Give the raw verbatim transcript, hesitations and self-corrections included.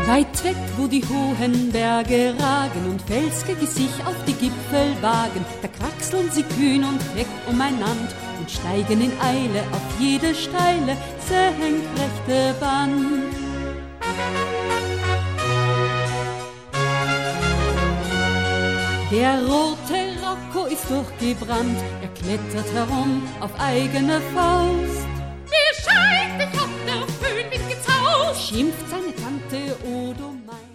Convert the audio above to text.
Weit weg, wo die hohen Berge ragen und Felsgegge sich auf die Gipfel wagen, da kraxeln sie kühn und keck umeinander und steigen in Eile auf jede steile, senkrechte Wand. Der rote Rocco ist durchgebrannt, er klettert herum auf eigene Faust. Mir scheint, ich hab der Föhn mitgezaust, schimpft seine Tante Odo Mai.